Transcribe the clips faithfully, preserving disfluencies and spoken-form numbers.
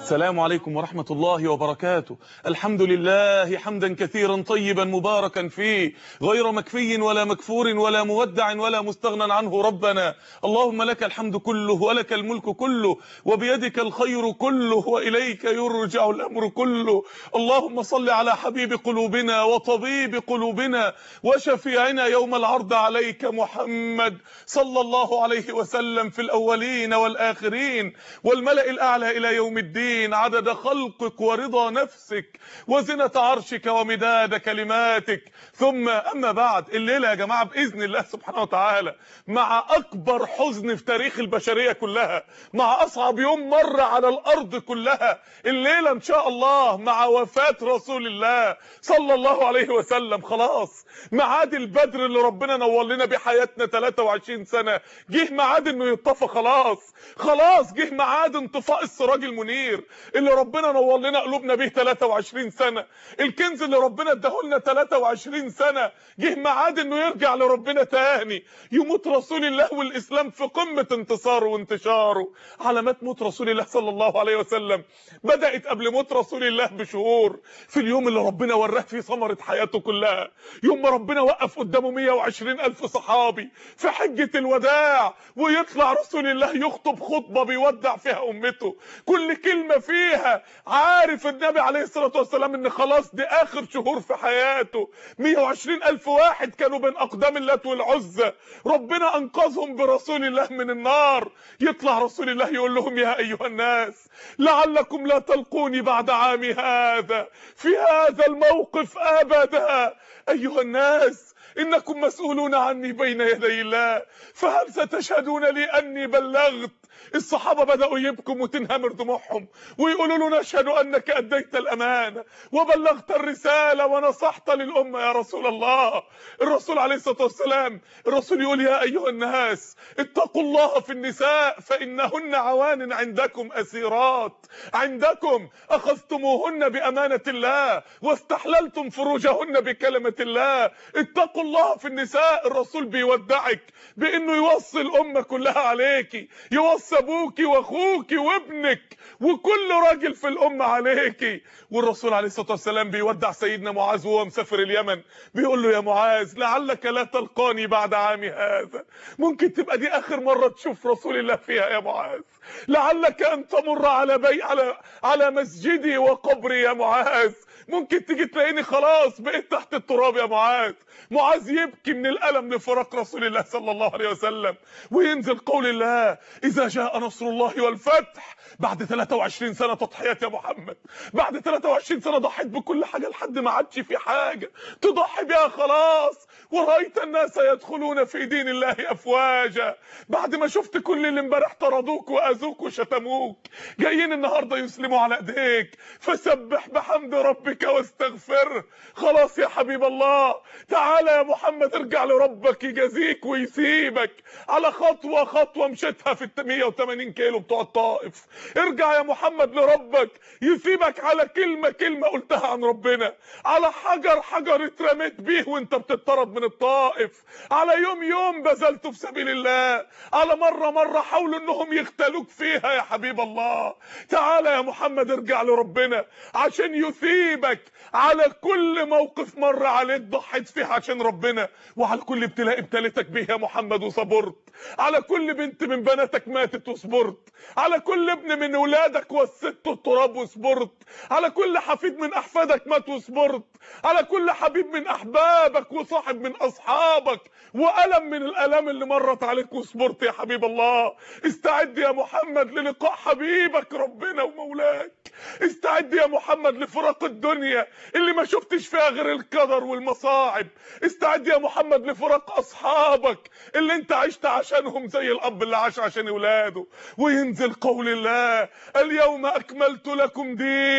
السلام عليكم ورحمة الله وبركاته. الحمد لله حمدا كثيرا طيبا مباركا فيه، غير مكفي ولا مكفور ولا مودع ولا مستغنى عنه ربنا. اللهم لك الحمد كله ولك الملك كله وبيدك الخير كله وإليك يرجع الأمر كله. اللهم صل على حبيب قلوبنا وطبيب قلوبنا وشفيعنا يوم العرض عليك محمد صلى الله عليه وسلم في الأولين والآخرين والملأ الأعلى إلى يوم الدين، عدد خلقك ورضا نفسك وزنة عرشك ومداد كلماتك. ثم أما بعد، الليلة يا جماعة بإذن الله سبحانه وتعالى مع أكبر حزن في تاريخ البشرية كلها، مع أصعب يوم مر على الأرض كلها، الليلة إن شاء الله مع وفاة رسول الله صلى الله عليه وسلم. خلاص ميعاد البدر اللي ربنا نور لنا بحياتنا ثلاثة وعشرين سنة جه ميعاد انه يطفى. خلاص خلاص جه ميعاد انطفاء السراج المنير اللي ربنا نور لنا قلوبنا به ثلاثة وعشرين سنة، الكنز اللي ربنا اداهولنا ثلاثة وعشرين سنة جه ميعاد انه يرجع لربنا تاني. يموت رسول الله والاسلام في قمة انتصاره وانتشاره. علامات موت رسول الله صلى الله عليه وسلم بدأت قبل موت رسول الله بشهور، في اليوم اللي ربنا وراه فيه ثمرة حياته كلها، يوم ما ربنا وقف قدامه مية وعشرين ألف صحابي في حجة الوداع، ويطلع رسول الله يخطب خطبة بيودع فيها أمته، كل كلمة فيها عارف النبي عليه الصلاة والسلام إن خلاص دي آخر شهور في حياته. مية وعشرين ألف واحد كانوا بين أقدام اللات والعزى، ربنا أنقذهم برسول الله من النار. يطلع رسول الله يقول لهم يا أيها الناس لعلكم لا تلقوني بعد عامي هذا في هذا الموقف أبدا. أيها الناس إنكم مسؤولون عني بين يدي الله، فهل ستشهدون لي أني بلغت؟ الصحابة بدأوا يبكوا وتنهمر دموعهم ويقولوا له نشهد أنك أديت الأمانة وبلغت الرسالة ونصحت للأمة يا رسول الله. الرسول عليه الصلاة والسلام الرسول يقول يا أيها الناس اتقوا الله في النساء فإنهن عوان عندكم أسيرات، عندكم أخذتموهن بأمانة الله واستحللتم فروجهن بكلمة الله. اتقوا الله في النساء. الرسول بيودعك بأنه يوصي الأمة كلها عليكي، يوصي ابوكي واخوكي وابنك وكل راجل في الامه عليكي. والرسول عليه الصلاه والسلام بيودع سيدنا معاذ وهو مسافر اليمن، بيقول له يا معاذ لعلك لا تلقاني بعد عامي هذا، ممكن تبقى دي اخر مره تشوف رسول الله فيها يا معاذ، لعلك ان تمر على بي على على مسجدي وقبري يا معاذ، ممكن تيجي تلاقيني خلاص بقيت تحت التراب يا معاذ. معاذ يبكي من الألم لفراق رسول الله صلى الله عليه وسلم. وينزل قول الله إذا جاء نصر الله والفتح، بعد ثلاثة وعشرين سنة تضحيات يا محمد، بعد ثلاثة وعشرين سنة ضحيت بكل حاجة لحد ما عادش في حاجة تضحي بيها خلاص. ورأيت الناس يدخلون في دين الله أفواجا، بعد ما شفت كل اللي امبارح طردوك وأذوك وشتموك جايين النهاردة يسلموا على ايديك، فسبح بحمد ربك واستغفره. خلاص يا حبيب الله تعالى يا محمد ارجع لربك يجازيك ويسيبك على خطوة خطوة مشيتها في مية وتمانين كيلو بتوع الطائف. ارجع يا محمد لربك يسيبك على كلمة كلمة قلتها عن ربنا، على حجر حجر اترميت بيه وانت بتطرد من الطائف، على يوم يوم بذلته في سبيل الله، على مرة مرة حاولوا انهم يختلوك فيها يا حبيب الله. تعالى يا محمد ارجع لربنا عشان يثيبك على كل موقف مر عليك ضحيت فيه عشان ربنا، وعلى كل ابتلاء ابتلتك به يا محمد وصبرت، على كل بنت من بناتك ماتت وصبرت، على كل ابن من ولادك وسدته التراب وصبرت، على كل حفيد من احفادك مات وصبرت، على كل حبيب من احبابك وصاحب من اصحابك والم من الالام اللي مرت عليك وصبرت يا حبيب الله. استعد يا محمد للقاء حبيبك ربنا ومولاك، استعد يا محمد لفراق الدنيا اللي ما شفتش فيها غير القدر والمصاعب، استعد يا محمد لفراق اصحابك اللي انت عشت عشانهم زي الاب اللي عاش عشان اولاده. وينزل قول الله اليوم اكملت لكم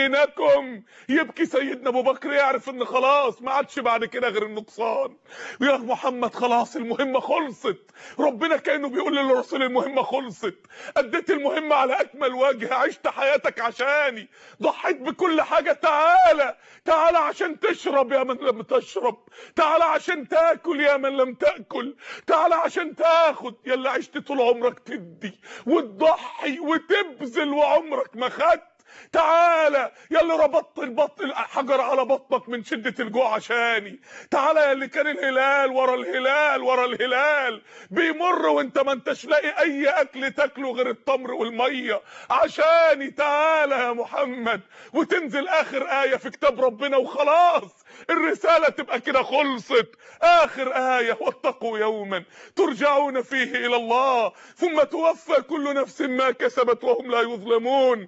دينكم، يبكي سيدنا ابو بكر يعرف ان خلاص ما عادش بعد كده غير النقصان. ويا محمد خلاص المهمه خلصت، ربنا كانه بيقول للرسول المهمه خلصت، اديت المهمه على اكمل وجه، عشت حياتك عشاني، ضحيت بكل حاجه. تعالى تعالى عشان تشرب يا من لم تشرب، تعالى عشان تاكل يا من لم تاكل، تعالى عشان تاخد يا اللي عشت طول عمرك تدي وتضحي وتبذل وعمرك ما خدت. تعالى يا اللي ربطت البطن حجر على بطنك من شدة الجوع عشاني، تعالى يا اللي كان الهلال ورا الهلال ورا الهلال بيمر وانت ما انتش لاقي اي اكل تاكله غير التمر والميه عشاني، تعالى يا محمد. وتنزل اخر آية في كتاب ربنا وخلاص الرسالة تبقى كده خلصت. اخر آية: واتقوا يوما ترجعون فيه الى الله ثم توفى كل نفس ما كسبت وهم لا يظلمون.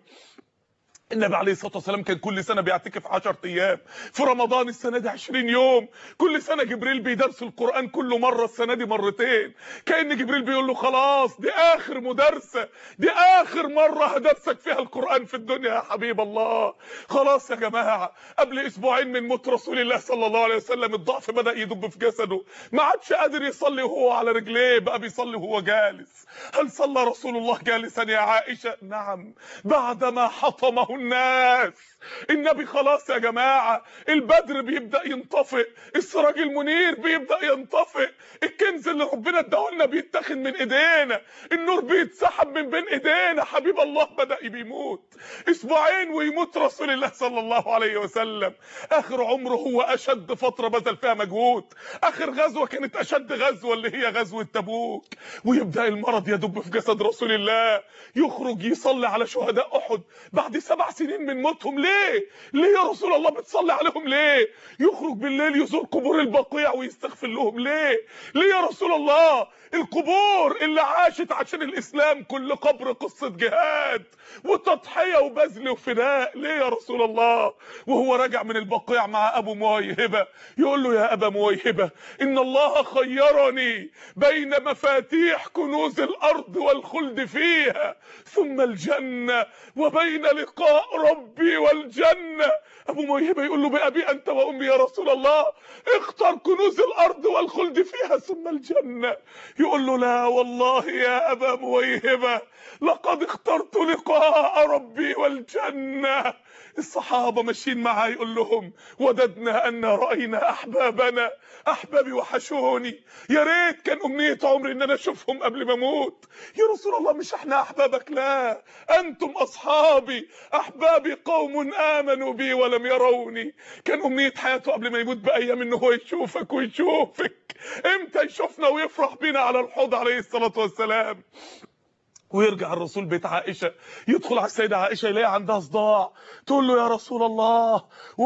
النبي عليه الصلاه والسلام كان كل سنه بيعتكف عشرة ايام، في رمضان السنه دي عشرين يوم، كل سنه جبريل بيدرس القران كله مره، السنه دي مرتين، كأن جبريل بيقول له خلاص دي اخر مدرسه، دي اخر مره هدرسك فيها القران في الدنيا يا حبيب الله. خلاص يا جماعه، قبل اسبوعين من موت رسول الله صلى الله عليه وسلم الضعف بدا يدب في جسده، ما عادش قادر يصلي وهو على رجليه، بقى بيصلي وهو جالس. هل صلى رسول الله جالسا يا عائشه؟ نعم، بعدما حطمه الناس. النبي خلاص يا جماعه، البدر بيبدا ينطفئ، السراج المنير بيبدا ينطفئ، الكنز اللي ربنا اداهولنا بيتاخد من ايدينا، النور بيتسحب من بين ايدينا، حبيب الله بدا بيموت. اسبوعين ويموت رسول الله صلى الله عليه وسلم. اخر عمره هو اشد فتره بذل فيها مجهود، اخر غزوه كانت اشد غزوه اللي هي غزوه تبوك، ويبدا المرض يدب في جسد رسول الله، يخرج يصلي على شهداء احد بعد سبع سنين من موتهم. ليه ليه يا رسول الله بتصلي عليهم ليه؟ يخرج بالليل يزور قبور البقيع ويستغفر لهم ليه؟ ليه يا رسول الله؟ القبور اللي عاشت عشان الاسلام كل قبر قصه جهاد وتضحيه وبذل وفداء، ليه يا رسول الله؟ وهو راجع من البقيع مع ابو مويهبه يقول له يا ابا مويهبه ان الله خيرني بين مفاتيح كنوز الارض والخلد فيها ثم الجنه وبين لقاء ربي والجنه. ابو مويهبه يقول له بابي انت وامي يا رسول الله اختر كنوز الارض والخلد فيها ثم الجنه. يقول له لا والله يا ابا مويهبه لقد اخترت لقاء ربي والجنه. الصحابه ماشيين معاه يقول لهم وددنا ان راينا احبابنا، احبابي وحشوني، يا ريت كان امنيه عمري ان انا اشوفهم قبل ما اموت. يا رسول الله مش احنا احبابك؟ لا انتم اصحابي، احبابي قوم امنوا بي ولم يروني. كان امنيه حياته قبل ما يموت بايام ان هو يشوفك ويشوفك، امتى يشوفنا ويفرح بينا على الحوض عليه الصلاه والسلام. ويرجع الرسول بيت عائشه، يدخل على السيده عائشه يلاقي عندها صداع، تقول له يا رسول الله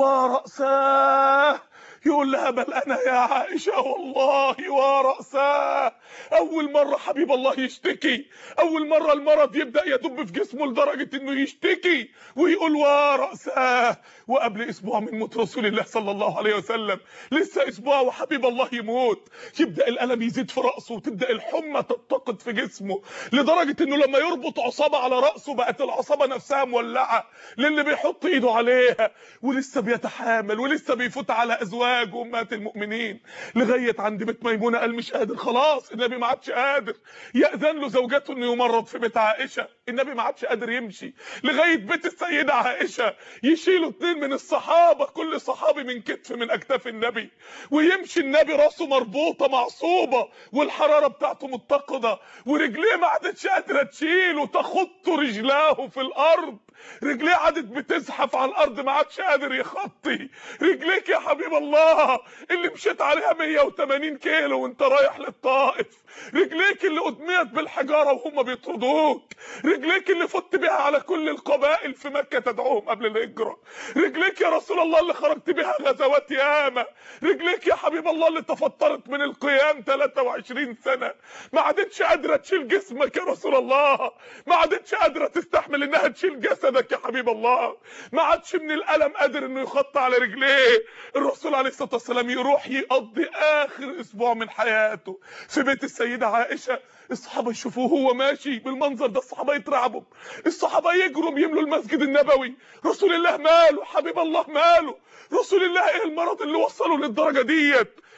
ورأساه، يقول لها بل انا يا عائشه والله ورأساه. اول مره حبيب الله يشتكي، اول مره المرض يبدا يدب في جسمه لدرجه انه يشتكي ويقول ورأساه. وقبل اسبوع من موت رسول الله صلى الله عليه وسلم، لسه اسبوع وحبيب الله يموت، يبدا الالم يزيد في راسه وتبدا الحمى تتقد في جسمه لدرجه انه لما يربط عصابه على راسه بقت العصابه نفسها مولعه للي بيحط ايده عليها، ولسه بيتحامل ولسه بيفوت على ازواج امهات المؤمنين لغايه عند بيت ميمونه. قال مش قادر خلاص، النبي ما عادش قادر، يأذن له زوجته انه يمرض في بيت عائشه، النبي ما عادش قادر يمشي لغايه بيت السيده عائشه، يشيلوا اتنين من الصحابه، كل صحابي من كتف من اكتاف النبي، ويمشي النبي راسه مربوطه معصوبه والحراره بتاعته متقده، ورجليه ما عادتش قادره تشيله، تخط رجلاه في الارض، رجليه عادت بتزحف على الارض، ما عادش قادر يخطي. رجليك يا حبيب الله اللي مشيت عليها مية وتمانين كيلو وانت رايح للطائف، رجليك اللي ادميت بالحجاره وهم بيطردوك، رجليك اللي فت بيها على كل القبائل في مكه تدعوهم قبل الهجره، رجليك يا رسول الله اللي خرجت بيها غزوات ياما، رجليك يا حبيب الله اللي تفطرت من القيام تلاتة وعشرين سنه، ما عادتش قادره تشيل جسمك يا رسول الله، ما عادتش قادره تستحمل انها تشيل جسدك يا حبيب الله، ما عادش من الالم قادر انه يخط على رجليه. الرسول عليه الصلاه والسلام يروح يقضي اخر اسبوع من حياته في بيت السيده عائشه، الصحابه يشوفوه هو ماشي بالمنظر ده، الصحابه يترعبوا، الصحابه يجروا يملوا المسجد النبوي، رسول الله ماله؟ حبيب الله ماله؟ رسول الله ايه المرض اللي وصله للدرجه ديت؟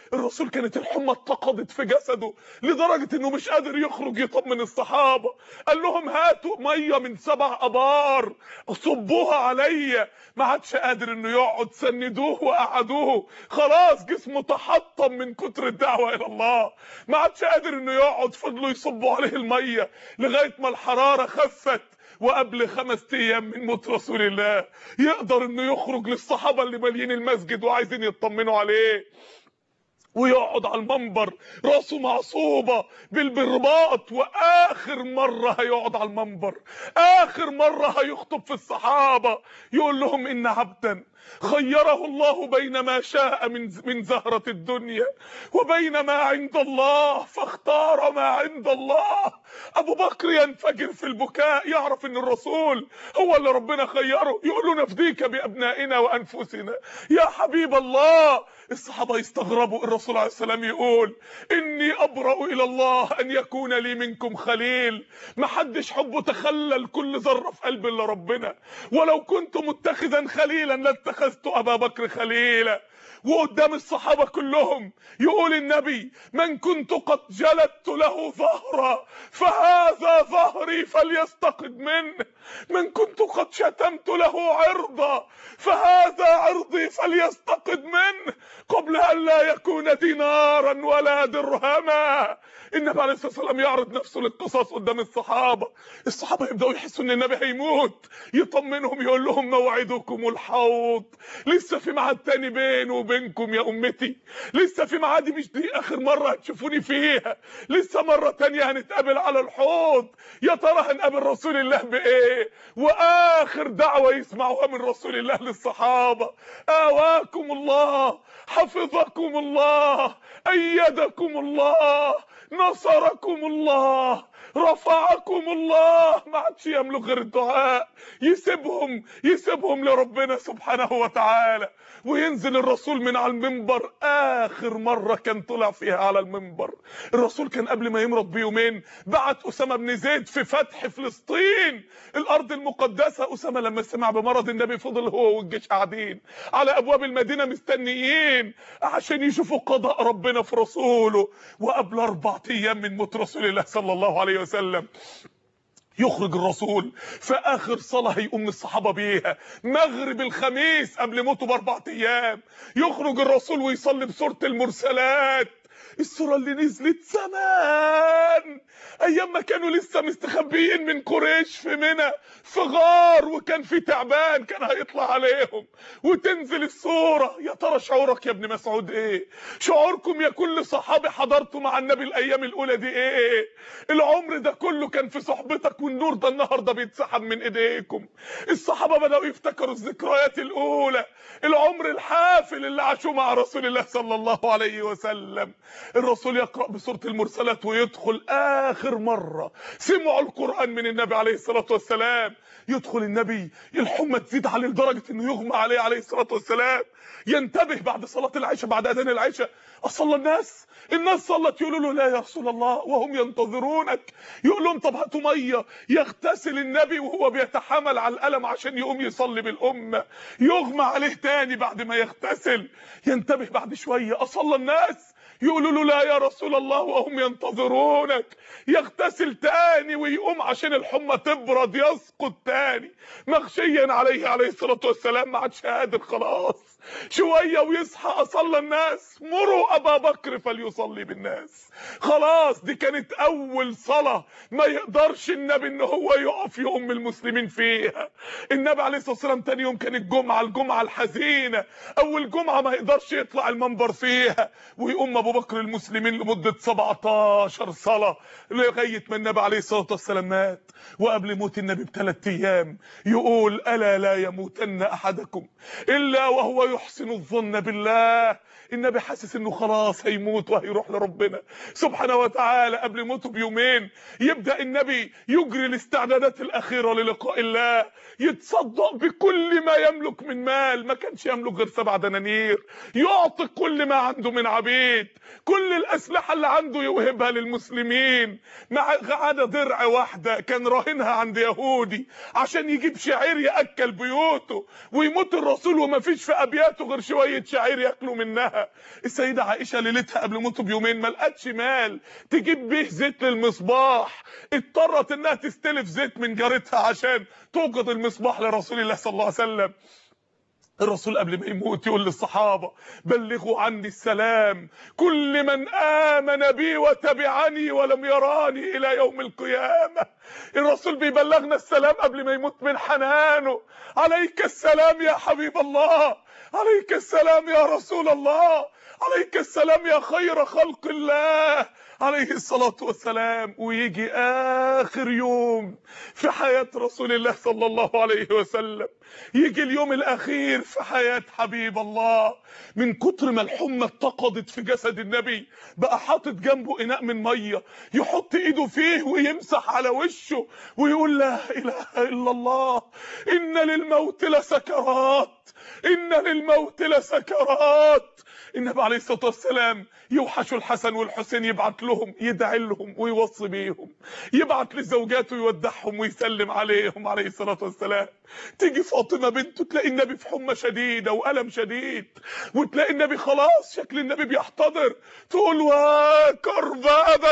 الرسول كانت الحمى اتقضت في جسده لدرجة انه مش قادر يخرج يطمن الصحابة. قال لهم هاتوا مية من سبع ابار صبوها عليا. ما عادش قادر انه يقعد، سندوه وقعدوه، خلاص جسمه تحطم من كتر الدعوة الى الله. ما عادش قادر انه يقعد، فضلوا يصبوا عليه المية لغاية ما الحرارة خفت. وقبل خمس ايام من موت رسول الله يقدر انه يخرج للصحابة اللي مالين المسجد وعايزين يطمنوا عليه، ويقعد على المنبر راسه معصوبة بالبرباط. واخر مرة هيقعد على المنبر، اخر مرة هيخطب في الصحابة، يقول لهم ان عبدا خيره الله بين ما شاء من من زهرة الدنيا وبين ما عند الله فاختار ما عند الله. ابو بكر ينفجر في البكاء، يعرف ان الرسول هو اللي ربنا خيره، يقول له نفديك بابنائنا وانفسنا يا حبيب الله. الصحابة يستغربوا، الرسول عليه السلام يقول اني ابرأ الى الله ان يكون لي منكم خليل. محدش حبه تخلل كل ذرة في قلب الا ربنا، ولو كنت متخذا خليلا لاتخذت ابا بكر خليلا. وقدام الصحابة كلهم يقول النبي من كنت قد جلدت له ظهرا فهذا ظهري فليستقد منه، من كنت قد شتمت له عرضا فهذا عرضي فليستقد منه، قبل ان لا يكون دينارا ولا درهما. النبي عليه الصلاة والسلام يعرض نفسه للقصاص قدام الصحابة. الصحابة يبدأوا يحسوا ان النبي هيموت، يطمنهم يقول لهم موعدكم الحوض، لسه في ميعاد تاني بينه وبينكم يا امتي، لسه في ميعادي، مش دي اخر مرة هتشوفوني فيها، لسه مرة تانية هنتقابل على الحوض. يا ترى هنقابل رسول الله بايه؟ واخر دعوة يسمعوها من رسول الله للصحابة: آواكم الله، حفظكم الله، أيدكم الله، نصركم الله، رفعكم الله. ما عادش يملك غير الدعاء، يسيبهم يسيبهم لربنا سبحانه وتعالى. وينزل الرسول من على المنبر. اخر مرة كان طلع فيها على المنبر الرسول كان قبل ما يمرض بيومين بعت اسامة بن زيد في فتح فلسطين الارض المقدسة. اسامة لما سمع بمرض النبي فضل هو والجيش قاعدين على ابواب المدينة مستنيين عشان يشوفوا قضاء ربنا في رسوله. وقبل اربع ايام من موت رسول الله صلى الله عليه وسلم يخرج الرسول في اخر صلاة هيقوم الصحابة بيها مغرب الخميس قبل موته باربع ايام. يخرج الرسول ويصلي بسورة المرسلات، السورة اللي نزلت زمان ايام ما كانوا لسه مستخبيين من قريش في منى في غار، وكان في تعبان كان هيطلع عليهم وتنزل السورة. يا ترى شعورك يا ابن مسعود ايه؟ شعوركم يا كل صحابي حضرتوا مع النبي الايام الاولى دي ايه؟ العمر ده كله كان في صحبتك، والنور ده النهارده بيتسحب من ايديكم. الصحابة بدأوا يفتكروا الذكريات الاولى، العمر الحافل اللي عاشوه مع رسول الله صلى الله عليه وسلم. الرسول يقرأ بسورة المرسلات ويدخل اخر مرة سمعوا القرآن من النبي عليه الصلاة والسلام. يدخل النبي الحمى تزيد عليه لدرجة انه يغمى عليه عليه الصلاة والسلام. ينتبه بعد صلاة العشاء، بعد اذان العشاء: اصلى الناس؟ الناس صلت. يقولوا له: لا يا رسول الله وهم ينتظرونك. يقول لهم: طب هاتوا ميه. يغتسل النبي وهو بيتحامل على الالم عشان يقوم يصلي بالامه. يغمى عليه تاني بعد ما يغتسل. ينتبه بعد شويه: اصلى الناس؟ يقولوا له: لا يا رسول الله وهم ينتظرونك. يغتسل تاني ويقوم عشان الحمى تبرد، يسقط تاني مغشيا عليه عليه الصلاة والسلام، ما عادش قادر خلاص. شوية ويصحى: اصلى الناس؟ مروا ابا بكر فليصلي بالناس. خلاص دي كانت اول صلاة ما يقدرش النبي ان هو يقف يؤم المسلمين فيها. النبي عليه الصلاة والسلام تاني يوم كان الجمعة، الجمعة الحزينة، اول جمعة ما يقدرش يطلع المنبر فيها، ويقوم ابو بكر المسلمين لمدة سبعتاشر صلاة لغاية ما النبي عليه الصلاة والسلام مات. وقبل موت النبي بثلاث ايام يقول: الا لا يموتن احدكم الا وهو يحسن الظن بالله. النبي حاسس انه خلاص هيموت وهيروح لربنا سبحانه وتعالى. قبل موته بيومين يبدأ النبي يجري الاستعدادات الاخيرة للقاء الله، يتصدق بكل ما يملك من مال، ما كانش يملك غير سبع دنانير، يعطي كل ما عنده من عبيد، كل الاسلحة اللي عنده يوهبها للمسلمين، مع عادة درع واحدة كان راهنها عند يهودي عشان يجيب شعير يأكل بيوته. ويموت الرسول وما فيش في ابيات بياتوا غير شويه شعير ياكلوا منها. السيده عائشه ليلتها قبل موته بيومين ما لقتش مال تجيب بيه زيت للمصباح، اضطرت انها تستلف زيت من جارتها عشان توقد المصباح لرسول الله صلى الله عليه وسلم. الرسول قبل ما يموت يقول للصحابة: بلغوا عني السلام كل من آمن بي وتبعني ولم يراني إلى يوم القيامة. الرسول بيبلغنا السلام قبل ما يموت من حنانه. عليك السلام يا حبيب الله، عليك السلام يا رسول الله، عليك السلام يا خير خلق الله عليه الصلاة والسلام. ويجي آخر يوم في حياة رسول الله صلى الله عليه وسلم، يجي اليوم الأخير في حياة حبيب الله. من كتر ما الحمى اتقضت في جسد النبي بقى حاطط جنبه إناء من مية يحط إيده فيه ويمسح على وشه ويقول: لا إله إلا الله، إن للموت لسكرات، إن للموت لسكرات. النبي عليه الصلاة والسلام يوحشوا الحسن والحسين، يبعت لهم يدعي لهم ويوصي بيهم، يبعت لزوجاته يودعهم ويسلم عليهم عليه الصلاة والسلام. تيجي فاطمة بنته تلاقي النبي في حمى شديدة وألم شديد، وتلاقي النبي خلاص شكل النبي بيحتضر، تقول: وكرب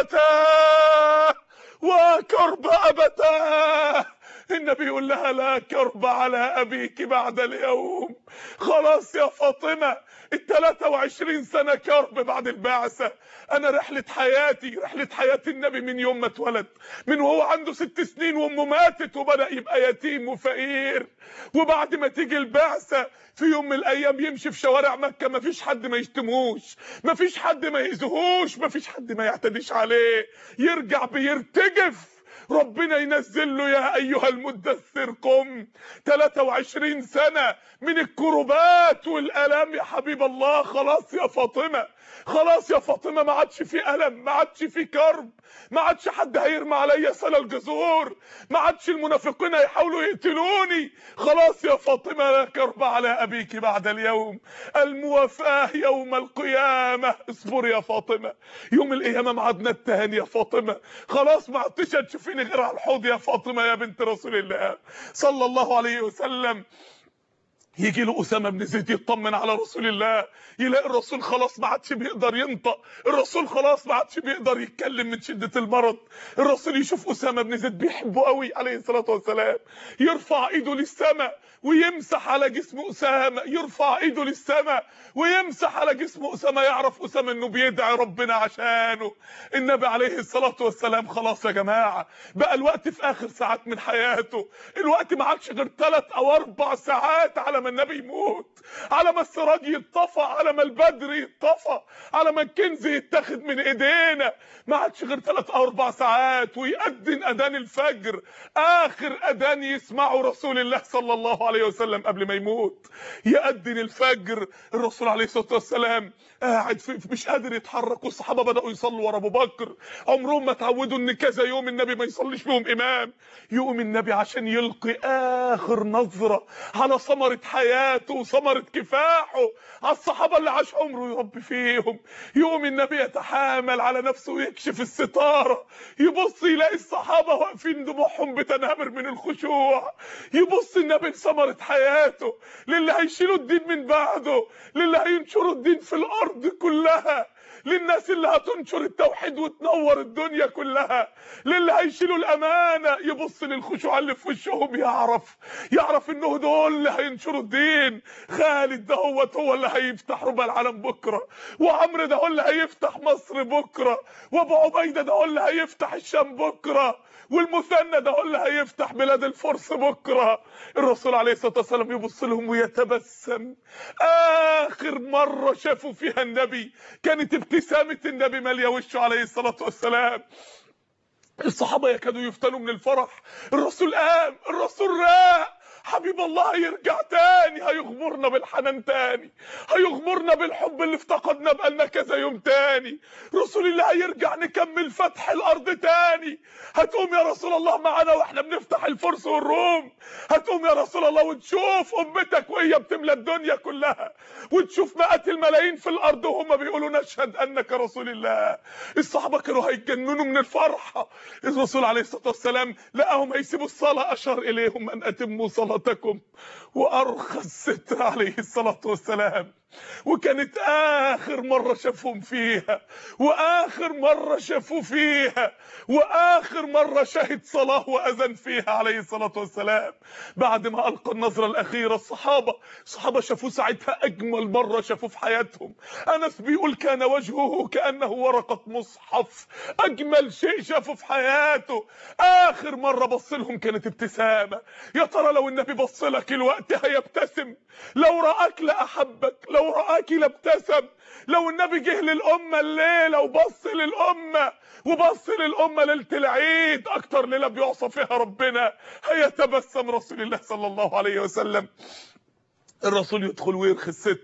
أبتاه، وكرب أبتاه. النبي يقول لها: لا كرب على أبيك بعد اليوم. خلاص يا فاطمة، التلاتة وعشرين سنة كرب بعد البعثة. أنا رحلة حياتي، رحلة حياة النبي من يوم ما اتولد، من وهو عنده ست سنين وأمه ماتت وبدأ يبقى يتيم وفقير، وبعد ما تيجي البعثة في يوم من الأيام يمشي في شوارع مكة مفيش حد ما يشتموش، مفيش حد ما يأذوهوش، مفيش حد ما يعتديش عليه، يرجع بيرتجف، ربنا ينزل له: يا ايها المدثر قم. تلاتة وعشرين سنة من الكربات والالام يا حبيب الله. خلاص يا فاطمة، خلاص يا فاطمة، ما عادش في الم، ما عادش في كرب، ما عادش حد هيرمي عليا سلا الجزور، ما عادش المنافقين هيحاولوا يقتلوني. خلاص يا فاطمة، لا كرب على ابيك بعد اليوم، الموافاه يوم القيامة. اصبر يا فاطمة، يوم القيامة معادنا التاني يا فاطمة. خلاص ما عدتش تشوفيني غير على الحوض يا فاطمة يا بنت رسول الله صلى الله عليه وسلم. يجي له أسامة بن زيد يطمن على رسول الله، يلاقي الرسول خلاص ما عادش بيقدر ينطق، الرسول خلاص ما عادش بيقدر يتكلم من شدة المرض. الرسول يشوف أسامة بن زيد بيحبه قوي عليه الصلاة والسلام، يرفع ايده للسماء ويمسح على جسم أسامة، يرفع ايده للسماء ويمسح على جسم أسامة، يعرف أسامة انه بيدعي ربنا عشانه. النبي عليه الصلاة والسلام خلاص يا جماعة بقى الوقت في آخر ساعات من حياته، الوقت ما عادش غير ثلاث أو أربع ساعات على ما النبي يموت، على ما السراج يتطفى، على ما البدر يتطفى، على ما الكنز يتاخد من ايدينا. ما عادش غير ثلاث او اربع ساعات ويأذن اذان الفجر، اخر اذان يسمعه رسول الله صلى الله عليه وسلم قبل ما يموت. يأذن الفجر، الرسول عليه الصلاه والسلام قاعد مش قادر يتحرك، والصحابه بداوا يصلوا ورا ابو بكر، عمرهم ما اتعودوا ان كذا يوم النبي ما يصليش بهم امام. يقوم النبي عشان يلقي اخر نظره على ثمره حياته وثمره كفاحه، على الصحابه اللي عاش عمره يربي فيهم، يقوم النبي يتحامل على نفسه ويكشف الستاره، يبص يلاقي الصحابه واقفين دموعهم بتنهمر من الخشوع، يبص النبي لثمره حياته، للي هيشيلوا الدين من بعده، للي هينشروا الدين في الارض كلها، للناس اللي هتنشر التوحيد وتنور الدنيا كلها، للي هيشيلوا الامانه. يبص للخشوع اللي في وشهم، يعرف يعرف انه دول اللي هينشروا الدين. خالد ده هو هو اللي هيفتح ربع العالم بكره، وعمرو ده هو اللي هيفتح مصر بكره، وابو عبيده ده هو اللي هيفتح الشام بكره، والمثنى ده هو اللي هيفتح بلاد الفرس بكره. الرسول عليه الصلاه والسلام يبص لهم ويتبسم. اخر مره شافوا فيها النبي كانت ابتسامه النبي ماليه وشه عليه الصلاه والسلام. الصحابه يكادوا يفتنوا من الفرح. الرسول قام، الرسول راق، حبيب الله هيرجع تاني، هيغمرنا بالحنان تاني، هيغمرنا بالحب اللي افتقدنا بقالنا كذا يوم تاني. رسول الله هيرجع نكمل فتح الارض تاني. هتقوم يا رسول الله معانا واحنا بنفتح الفرس والروم، هتقوم يا رسول الله وتشوف امتك وهي بتملى الدنيا كلها، وتشوف مئات الملايين في الارض وهم بيقولوا نشهد انك رسول الله. الصحابه كانوا هيتجننوا من الفرحه. الرسول عليه الصلاه والسلام لقاهم هيسيبوا الصلاه، اشار اليهم ان اتموا صلاتكم سترتكم، وارخى الستر عليه الصلاة والسلام. وكانت اخر مرة شافهم فيها، واخر مرة شافوا فيها، واخر مرة شهد صلاة واذن فيها عليه الصلاة والسلام. بعد ما القى النظرة الاخيرة الصحابة الصحابة شافوه ساعتها اجمل مرة شافوه في حياتهم. انس بيقول كان وجهه كأنه ورقة مصحف، اجمل شيء شافه في حياته. اخر مرة بص لهم كانت ابتسامة. يا ترى لو النبي بص لك الوقت هيبتسم؟ لو رآك لأحبك، لو رآك لابتسم. لو النبي جه للأمة الليلة وبص للأمة وبص للأمة ليلة العيد، أكتر ليلة بيعصى فيها ربنا، هيتبسم رسول الله صلى الله عليه وسلم. الرسول يدخل ويرخي الستر،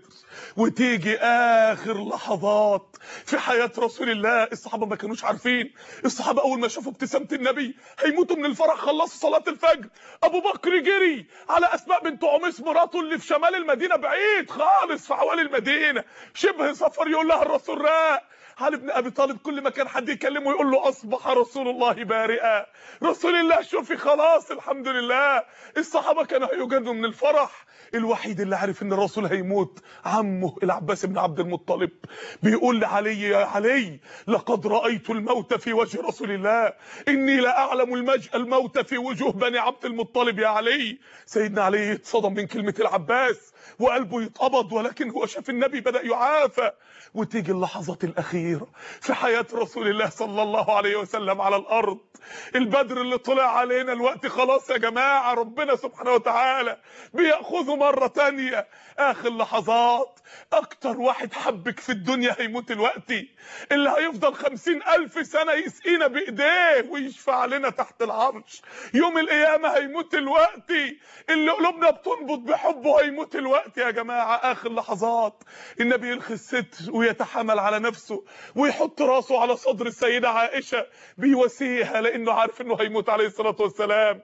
وتيجي اخر لحظات في حياة رسول الله. الصحابة ما كانوش عارفين. الصحابة اول ما شافوا ابتسامة النبي هيموتوا من الفرح. خلصوا صلاة الفجر، ابو بكر جري على اسماء بنت عميس مراته اللي في شمال المدينة بعيد خالص في حوالي المدينة شبه سفر، يقول لها الرسول راق. علي بن ابي طالب كل ما كان حد يكلمه يقول له اصبح رسول الله بارئا. رسول الله شوفي خلاص الحمد لله. الصحابة كانوا هيجنوا من الفرح. الوحيد اللي عارف ان الرسول هيموت عمه العباس بن عبد المطلب. بيقول لعلي يا علي لقد رأيت الموت في وجه رسول الله، اني لا اعلم المج... الموت في وجوه بني عبد المطلب يا علي. سيدنا علي يتصدم من كلمة العباس وقلبه يتقبض، ولكن هو شاف النبي بدأ يعافى. وتيجي اللحظات الأخيرة في حياة رسول الله صلى الله عليه وسلم على الأرض. البدر اللي طلع علينا الوقت خلاص يا جماعة، ربنا سبحانه وتعالى بيأخذه مرة تانية. آخر لحظات. أكتر واحد حبك في الدنيا هيموت الوقت، اللي هيفضل خمسين ألف سنة يسقينا بإيديه ويشفع لنا تحت العرش يوم القيامة هيموت الوقت. اللي قلوبنا بتنبض بحبه هيموت الوقت يا جماعة. آخر لحظات. النبي يرخي الستر ويتحمل على نفسه ويحط راسه على صدر السيدة عائشة بيواسيها، لأنه عارف إنه هيموت عليه الصلاة والسلام.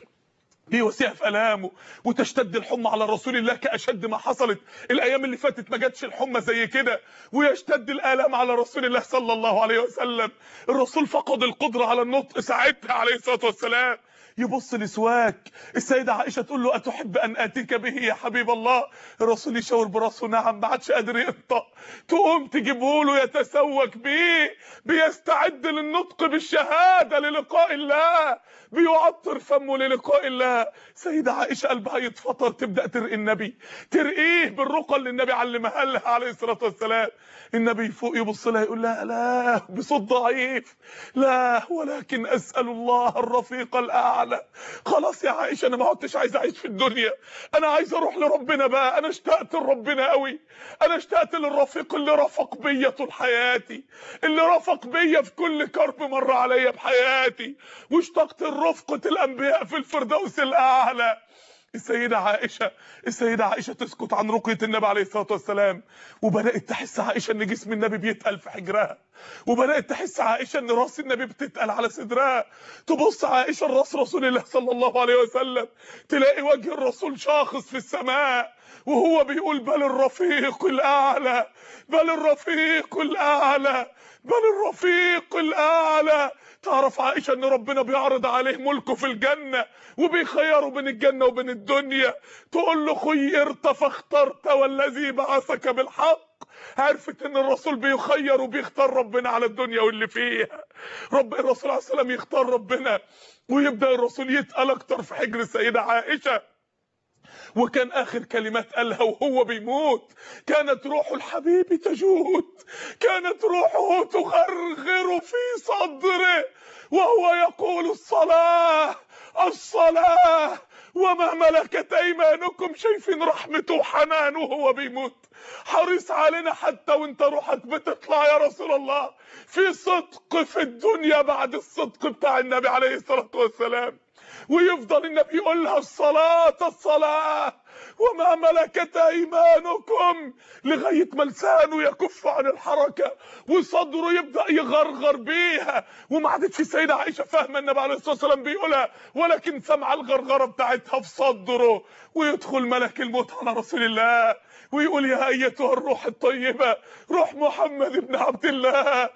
بيواسيها في الامه. وتشتد الحمى على رسول الله كاشد ما حصلت الايام اللي فاتت، ما جاتش الحمى زي كده. ويشتد الالام على رسول الله صلى الله عليه وسلم. الرسول فقد القدره على النطق ساعتها عليه الصلاه والسلام. يبص لسواك، السيده عائشه تقول له اتحب ان اتيك به يا حبيب الله؟ الرسول يشاور براسه نعم، ما عادش قادر ينطق. تقوم تجيبه له يتسوك بيه، بيستعد للنطق بالشهاده للقاء الله، بيعطر فمه للقاء الله. سيدة عائشة قلبها يتفطر، تبدأ ترقي النبي، ترقيه بالرقى اللي النبي علمها لها عليه الصلاة والسلام. النبي يفوق يبص لها يقول لها لا بصوت ضعيف، لا ولكن أسأل الله الرفيق الأعلى. خلاص يا عائشة أنا ما عدتش عايز أعيش في الدنيا، أنا عايز أروح لربنا بقى. أنا اشتقت لربنا قوي، أنا اشتقت للرفيق اللي رفق بيا طول حياتي، اللي رفق بيا في كل كرب مر عليا بحياتي، واشتقت لرفقة الأنبياء في الفردوس الأعلى. السيدة عائشة السيدة عائشة تسكت عن رقية النبي عليه الصلاة والسلام، وبدأت تحس عائشة ان جسم النبي بيتقل في حجرها، وبدأت تحس عائشة ان راس النبي بتتقل على صدرها. تبص عائشة لراس رسول الله صلى الله عليه وسلم، تلاقي وجه الرسول شاخص في السماء وهو بيقول بل الرفيق الأعلى، بل الرفيق الأعلى، بل الرفيق الأعلى. تعرف عائشة ان ربنا بيعرض عليه ملكه في الجنة وبيخيره بين الجنة وبين الدنيا. تقول له خيرت فاخترت والذي بعثك بالحق. عرفت ان الرسول بيخير وبيختار ربنا على الدنيا واللي فيها. رب الرسول عليه السلام يختار ربنا، ويبدأ الرسول يتقل اكتر في حجر السيدة عائشة. وكان اخر كلمات قالها وهو بيموت كانت روح الحبيب تجود، كانت روحه تغرغر في صدره وهو يقول الصلاة الصلاة وما ملكت ايمانكم. شايفين رحمته وحنانه وهو بيموت، حريص علينا حتى وانت روحك بتطلع يا رسول الله، في صدق في الدنيا بعد الصدق بتاع النبي عليه الصلاة والسلام. ويفضل النبي يقول لها الصلاة الصلاة وما ملكت ايمانكم، لغايه ما لسانه يكف عن الحركه وصدره يبدا يغرغر بيها. وما عادتش السيده عائشه فاهمه النبي عليه الصلاه والسلام بيقولها، ولكن سمع الغرغره بتاعتها في صدره. ويدخل ملك الموت على رسول الله ويقول يا ايتها الروح الطيبة روح محمد بن عبد الله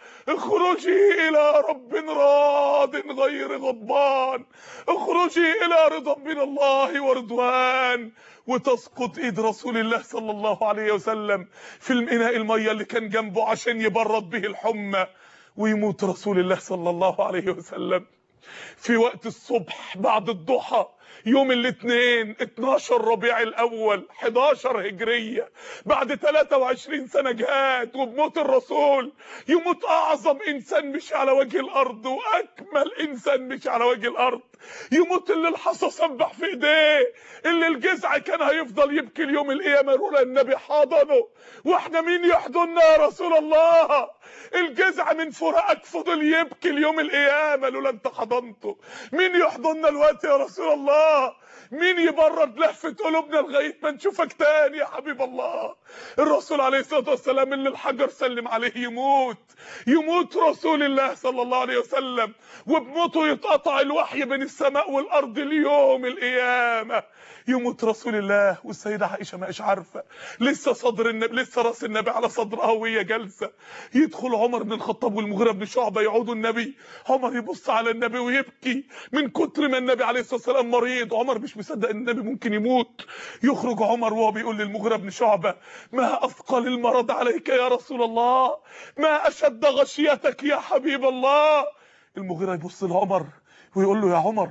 اخرجي الى رب راض غير غضبان، اخرجي الى رضا من الله ورضوان. وتسقط ايد رسول الله صلى الله عليه وسلم في الاناء المية اللي كان جنبه عشان يبرد به الحمى، ويموت رسول الله صلى الله عليه وسلم في وقت الصبح بعد الضحى يوم الاثنين اتناشر ربيع الاول حداشر هجرية، بعد تلاتة وعشرين سنة جهاد وبموت الرسول يموت اعظم انسان مش على وجه الارض واكمل انسان مش على وجه الارض، يموت اللي الحصى سبح في ايديه، اللي الجزع كان هيفضل يبكي اليوم القيامة لولا النبي حضنه. واحنا مين يحضننا يا رسول الله؟ الجزع من فراقك فضل يبكي اليوم القيامة لولا انت حضنته. مين يحضننا الوقت يا رسول الله؟ مين يبرد لهفة قلوبنا لغاية ما نشوفك تاني يا حبيب الله؟ الرسول عليه الصلاة والسلام اللي الحجر سلم عليه يموت، يموت رسول الله صلى الله عليه وسلم، وبموته يتقطع الوحي بين السماء والارض اليوم القيامة. يموت رسول الله والسيدة عائشة ما ايش عارفة، لسه صدر النبي، لسه راس النبي على صدرها وهي جالسة. يدخل عمر بن الخطاب والمغيرة بن شعبة يعودوا النبي، عمر يبص على النبي ويبكي من كتر ما النبي عليه الصلاة والسلام مريض، عمر مش مصدق ان النبي ممكن يموت. يخرج عمر وهو بيقول للمغيرة بن شعبة ما اثقل المرض عليك يا رسول الله، ما اشد غشيتك يا حبيب الله. المغيرة يبص لعمر ويقول له يا عمر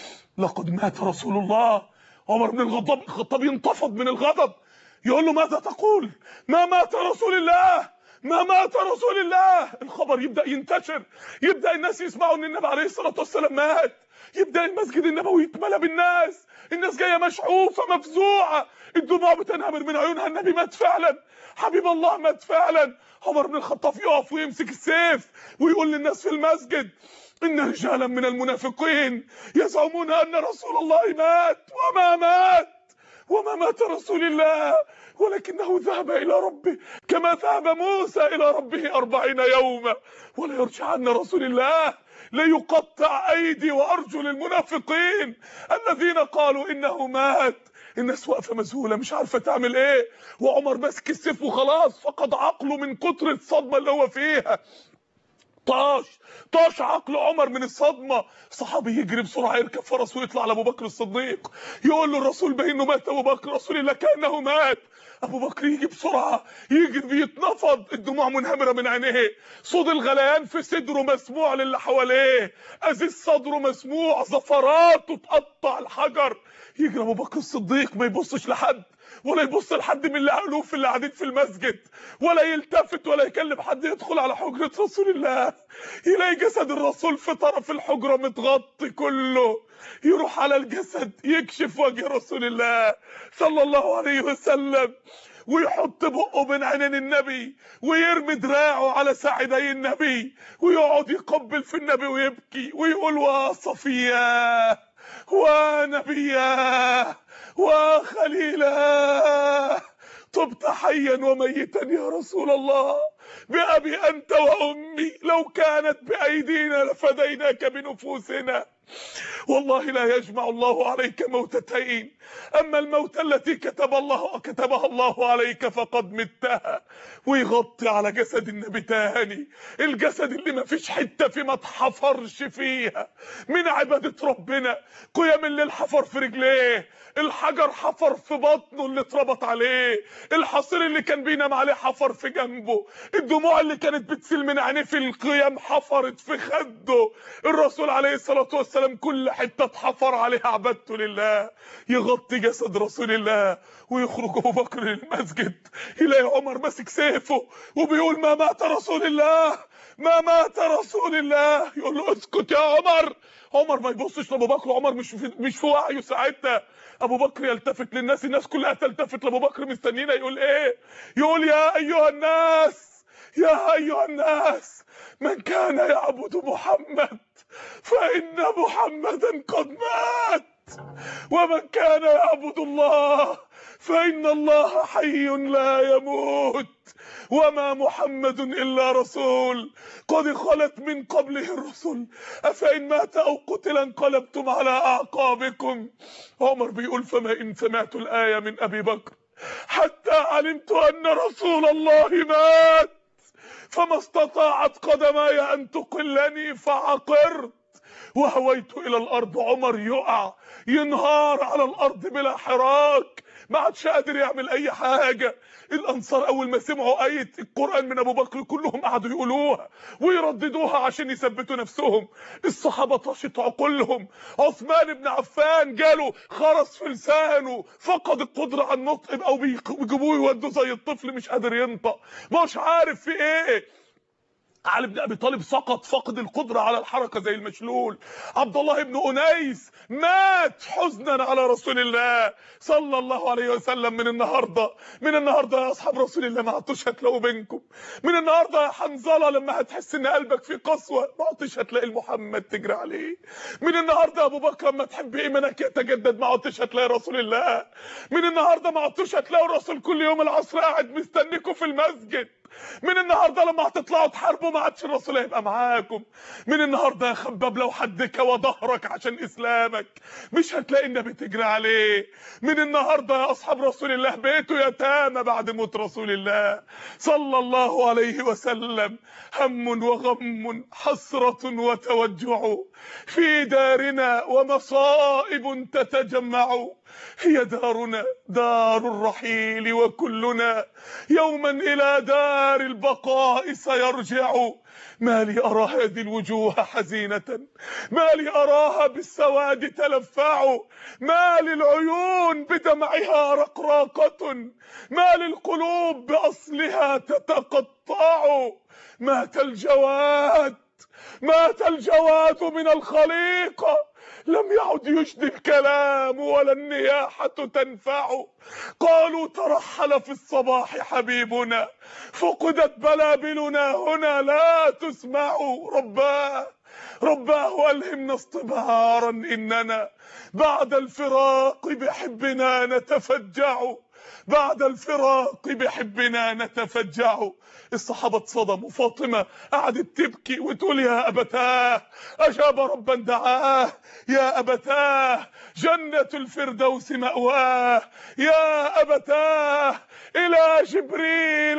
لقد مات رسول الله. عمر بن الخطاب الخطاب ينتفض من الغضب، يقول له ماذا تقول؟ ما مات رسول الله، ما مات رسول الله. الخبر يبدأ ينتشر، يبدأ الناس يسمعوا ان النبي عليه الصلاة والسلام مات، يبدأ المسجد النبوي يتملى بالناس، الناس جاية مشحوفة مفزوعة، الدموع بتنهمر من عيونها، النبي مات فعلا، حبيب الله مات فعلا. عمر بن الخطاب يقف ويمسك السيف ويقول للناس في المسجد إن رجالا من المنافقين يزعمون أن رسول الله مات وما مات، وما مات رسول الله ولكنه ذهب إلى ربه كما ذهب موسى إلى ربه أربعين يوما، ولا يرجعن رسول الله ليقطع أيدي وأرجل المنافقين الذين قالوا إنه مات. الناس واقفة مذهولة مش عارفة تعمل إيه، وعمر ماسك السيف وخلاص فقد عقله من كتر الصدمة اللي هو فيها. طاش طاش عقل عمر من الصدمه. صحابي يجري بسرعه يركب فرس ويطلع على ابو بكر الصديق، يقول له الرسول بانه مات ابو بكر، رسول الله كانه مات. ابو بكر يجي بسرعه يجري بيتنفض، الدموع منهمره من عينيه، صوت الغليان في صدره مسموع للي حواليه، ازيز صدره مسموع، زفراته تقطع الحجر. يجري ابو بكر الصديق ما يبصش لحد ولا يبص لحد من اللي الوف اللي قاعدين في المسجد، ولا يلتفت ولا يكلم حد، يدخل على حجرة رسول الله يلاقي جسد الرسول في طرف الحجرة متغطي كله، يروح على الجسد يكشف وجه رسول الله صلى الله عليه وسلم ويحط بقه بين عينين النبي ويرمي دراعه على ساعدي النبي ويقعد يقبل في النبي ويبكي ويقول وصفياه ونبياه وخليلاه طبت حيا وميتا يا رسول الله، بأبي أنت وأمي لو كانت بأيدينا لفديناك بنفوسنا. والله لا يجمع الله عليك موتتين، أما الموت التي كتب الله كتبها الله عليك فقد متها. ويغطي على جسد النبي تاني، الجسد اللي ما فيش حتة في ما اتحفرش فيها من عبادة ربنا. قيام الليل حفر في رجليه، الحجر حفر في بطنه اللي اتربط عليه، الحصير اللي كان بينام عليه حفر في جنبه، الدموع اللي كانت بتسيل من عينيه في القيام حفرت في خده. الرسول عليه الصلاة والسلام كل حتة اتحفر عليها عبادته لله. يغطي جسد رسول الله ويخرج ابو بكر للمسجد، يلاقي عمر ماسك سيفه وبيقول ما مات رسول الله، ما مات رسول الله. يقول له اسكت يا عمر. عمر ما يبصش لابو بكر، عمر مش في مش في وعيه ساعتها. ابو بكر يلتفت للناس، الناس كلها تلتفت لابو بكر مستنينا يقول ايه؟ يقول يا ايها الناس، يا ايها الناس من كان يعبد محمد فان محمدا قد مات، ومن كان يعبد الله فإن الله حي لا يموت، وما محمد إلا رسول قد خلت من قبله الرسل أفإن مات أو قتل انقلبتم على أعقابكم. عمر بيقول فما إن سمعت الآية من أبي بكر حتى علمت أن رسول الله مات، فما استطاعت قدماي أن تقلني فعقرت وهويت إلى الأرض. عمر يقع ينهار على الأرض بلا حراك، ما عادش قادر يعمل أي حاجة. الأنصار أول ما سمعوا آية القرآن من أبو بكر كلهم قعدوا يقولوها ويرددوها عشان يثبتوا نفسهم. الصحابة طاشت عقولهم. عثمان بن عفان جاله خرس في لسانه، فقد القدرة على النطق، أو بيجيبوه يودوه زي الطفل مش قادر ينطق، مش عارف في إيه. علي بن ابي طالب سقط فقد القدره على الحركه زي المشلول. عبد الله بن انيس مات حزنا على رسول الله صلى الله عليه وسلم. من النهارده من النهارده يا اصحاب رسول الله ما عدتوش هتلاقوا بينكم. من النهارده يا حنظله لما هتحس ان قلبك فيه قسوه ما عدتش هتلاقي محمد تجري عليه. من النهارده يا ابو بكر لما تحب ايمانك يتجدد ما عدتش هتلاقي رسول الله. من النهارده ما عدتوش هتلاقوا الرسول كل يوم العصر قاعد مستنيكم في المسجد. من النهارده لما هتطلعوا تحاربوا ما عادش الرسول هيبقى معاكم. من النهارده يا خباب لو حد كوى ظهرك عشان اسلامك مش هتلاقي النبي تجري عليه. من النهارده يا اصحاب رسول الله بيته يتامى بعد موت رسول الله صلى الله عليه وسلم. هم وغم حسرة وتوجع في دارنا ومصائب تتجمع. هي دارنا دار الرحيل وكلنا يوما إلى دار البقاء سيرجع. ما لي أرى هذه الوجوه حزينة، ما لي أراها بالسواد تلفع. ما للعيون بدمعها رقراقة، ما للقلوب بأصلها تتقطع. مات الجواد مات الجواد من الخليقة، لم يعد يجدي الكلام ولا النياحة تنفع. قالوا ترحل في الصباح حبيبنا، فقدت بلابلنا هنا لا تسمع. رباه رباه ألهمنا اصطبارا إننا بعد الفراق بحبنا نتفجع. بعد الفراق بحبنا نتفجع. الصحابة اتصدموا. فاطمة قعدت تبكي وتقول يا أبتاه أجاب ربا دعاه، يا أبتاه جنة الفردوس مأواه، يا أبتاه إلى جبريل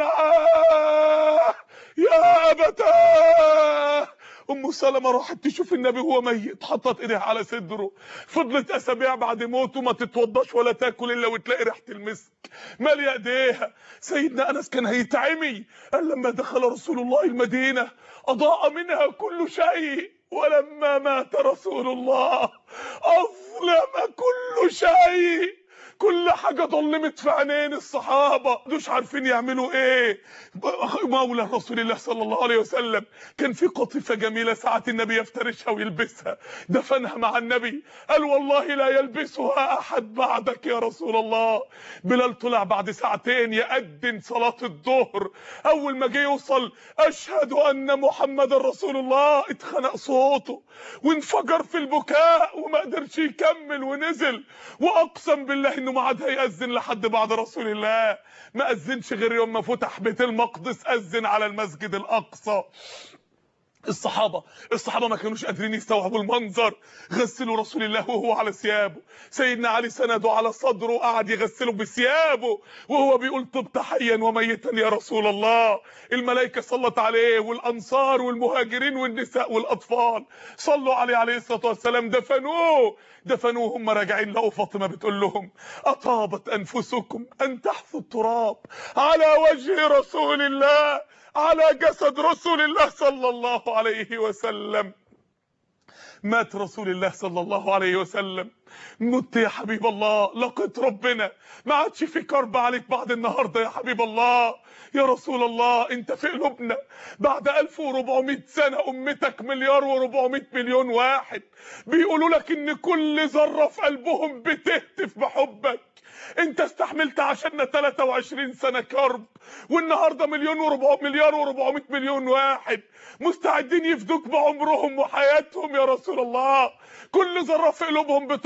ننعاه، يا أبتاه. ام سلمة راحت تشوف النبي وهو ميت، حطت ايديها على صدره، فضلت اسابيع بعد موته ما تتوضاش ولا تاكل الا وتلاقي ريحه المسك ماليه ايديها. سيدنا انس كان هيتعمي، قال لما دخل رسول الله المدينه اضاء منها كل شيء، ولما مات رسول الله اظلم كل شيء. كل حاجه ضلمت في عينين الصحابه، مش عارفين يعملوا ايه. مولى رسول الله صلى الله عليه وسلم كان في قطيفه جميله ساعات النبي يفترشها ويلبسها، دفنها مع النبي، قال والله لا يلبسها احد بعدك يا رسول الله. بلال طلع بعد ساعتين يأذن صلاه الظهر، اول ما جه يوصل اشهد ان محمد رسول الله اتخنق صوته وانفجر في البكاء وما قدرش يكمل ونزل، واقسم بالله انه ما عاد هيأذن لحد بعد رسول الله. ما أذنش غير يوم ما فتح بيت المقدس، أذن على المسجد الأقصى. الصحابة الصحابة ما كانوش قادرين يستوعبوا المنظر. غسلوا رسول الله وهو على ثيابه، سيدنا علي سنده على صدره وقعد يغسله بثيابه وهو بيقول طبت حيا وميتا يا رسول الله. الملائكة صلت عليه، والأنصار والمهاجرين والنساء والأطفال صلوا عليه عليه الصلاة والسلام. دفنوه دفنوه هم راجعين لقوا فاطمة بتقول لهم أطابت أنفسكم أن تحثوا التراب على وجه رسول الله، على جسد رسول الله صلى الله عليه وسلم. مات رسول الله صلى الله عليه وسلم. مت يا حبيب الله، لقيت ربنا، ما عادش في كرب عليك بعد النهارده يا حبيب الله. يا رسول الله انت في قلوبنا. بعد ألف وأربعمائة سنه امتك مليار وأربعمائة مليون واحد بيقولوا لك ان كل ذره في قلبهم بتهتف بحبك. انت استحملت عشاننا ثلاثة وعشرين سنه كرب، والنهارده مليون وربع مليار وأربعمائة مليون واحد مستعدين يفدوك بعمرهم وحياتهم يا رسول الله. كل ذره في قلوبهم بتنطق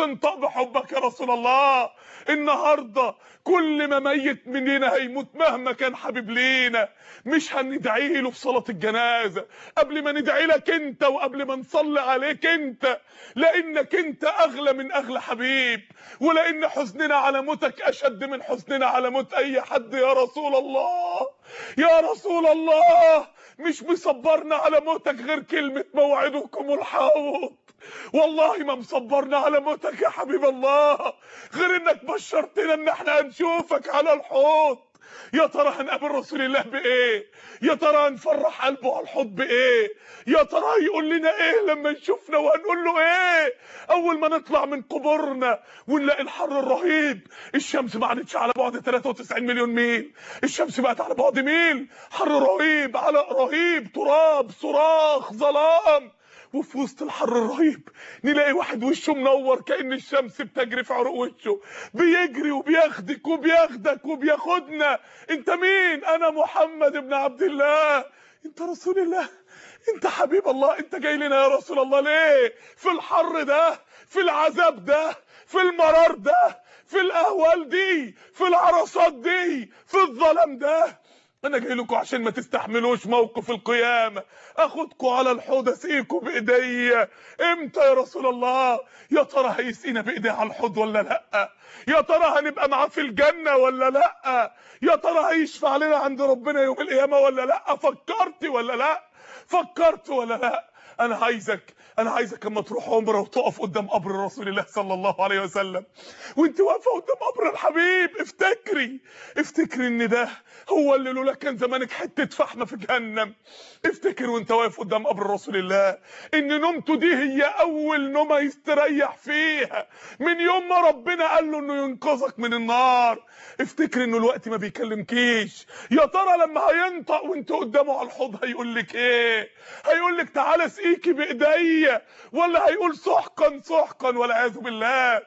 تنطق بحبك يا رسول الله. النهارده كل ما ميت مننا هيموت مهما كان حبيب لينا مش هندعي له في صلاة الجنازة قبل ما ندعي لك انت وقبل ما نصلي عليك انت، لانك انت اغلى من اغلى حبيب، ولان حزننا على موتك اشد من حزننا على موت اي حد يا رسول الله. يا رسول الله مش مصبرنا على موتك غير كلمة موعدكم الحوض، والله ما مصبرنا على موتك يا حبيب الله غير انك بشرتنا ان احنا هنشوفك على الحوض. يا ترى هنقابل رسول الله بايه؟ يا ترى هنفرح قلبه على الحوض بايه؟ يا ترى هيقول لنا ايه لما يشوفنا وهنقول له ايه اول ما نطلع من قبورنا ونلاقي الحر الرهيب؟ الشمس ما عادتش على بعد ثلاثة وتسعين مليون ميل، الشمس بقت على بعد ميل، حر رهيب على رهيب، تراب، صراخ، ظلام، وفي وسط الحر الرهيب نلاقي واحد وشه منور كأن الشمس بتجري في عروق وشه، بيجري وبياخدك وبياخدك وبياخدنا. انت مين؟ انا محمد بن عبد الله. انت رسول الله، انت حبيب الله، انت جاي لنا يا رسول الله ليه؟ في الحر ده، في العذاب ده، في المرار ده، في الاهوال دي، في العرصات دي، في الظلام ده. انا جاي لكم عشان ما تستحملوش موقف القيامه، اخدكم على الحوض اسقيكم بايديا. امتى يا رسول الله؟ يا ترى هيسقينا بايديه على الحوض ولا لا؟ يا ترى هنبقى معاه في الجنه ولا لا؟ يا ترى هيشفع لنا عند ربنا يوم القيامه ولا لا؟ فكرت ولا لا؟ فكرت ولا لا؟ انا عايزك انا عايزك اما تروح عمره وتقف قدام قبر رسول الله صلى الله عليه وسلم وانت واقفه قدام قبر الحبيب، افتكري افتكري ان ده هو اللي لولا كان زمانك حته فحمه في جهنم. افتكر وانت واقف قدام قبر رسول الله ان نومته دي هي اول نومه يستريح فيها من يوم ما ربنا قال له انه ينقذك من النار. افتكر انه الوقت ما بيكلمكيش. يا ترى لما هينطق وانت قدامه على الحوض هيقول لك ايه؟ هيقول لك تعالى اسقيكي بايديا، ولا هيقول سحقا سحقا والعياذ بالله؟